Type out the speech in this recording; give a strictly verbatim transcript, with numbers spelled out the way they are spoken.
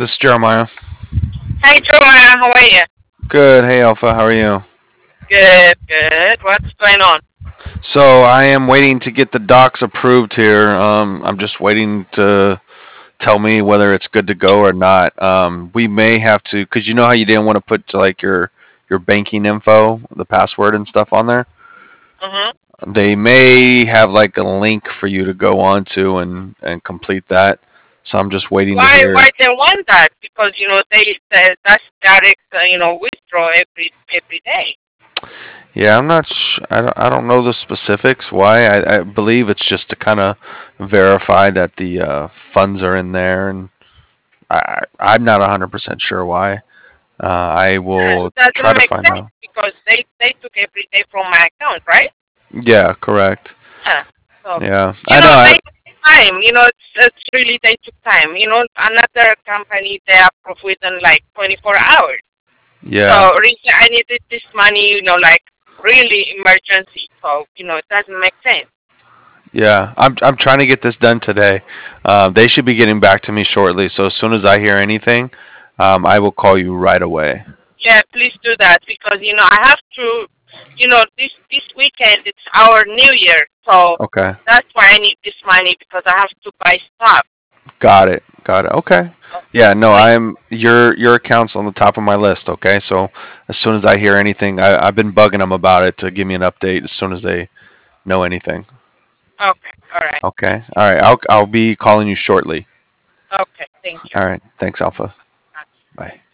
This is Jeremiah. Hi, Joanna. How are you? Good. Hey, Alpha. How are you? Good, good. What's going on? So I am waiting to get the docs approved here. Um, I'm just waiting to tell me whether it's good to go or not. Um, we may have to, cause you know how you didn't want to put like your your banking info, the password and stuff on there. Mm-hmm. They may have like a link for you to go onto and and complete that. So I'm just waiting to Why, hear. why they want that? Because you know they, they that's direct, uh, you know, withdraw every every day. Yeah, I'm not. Sh- I don't. I don't know the specifics. Why? I, I believe it's just to kind of verify that the uh, funds are in there, and I, I'm not one hundred percent sure why. Uh, I Yeah, will it doesn't try to make find sense out. because they they took every day from my account, right? Yeah, correct. Yeah. So Yeah, you I know. know I, they took time. You know, it's, it's really they took time. You know, another company they approve within like twenty-four hours. yeah, So really, I needed this money. You know, like really emergency. So you know, it doesn't make sense. yeah. I'm I'm trying to get this done today. Uh, they should be getting back to me shortly. So as soon as I hear anything, um, I will call you right away. Yeah, please do that because you know I have to, you know, this this weekend it's our New Year, so Okay, that's why I need this money because I have to buy stuff. got it. Got it. Okay. Okay, Yeah, no, please. I'm your your account's on the top of my list. Okay, so as soon as I hear anything, I, I've been bugging them about it to give me an update as soon as they know anything. Okay, all right. Okay, all right, I'll I'll be calling you shortly. Okay, thank you. All right, thanks, Alpha. Bye.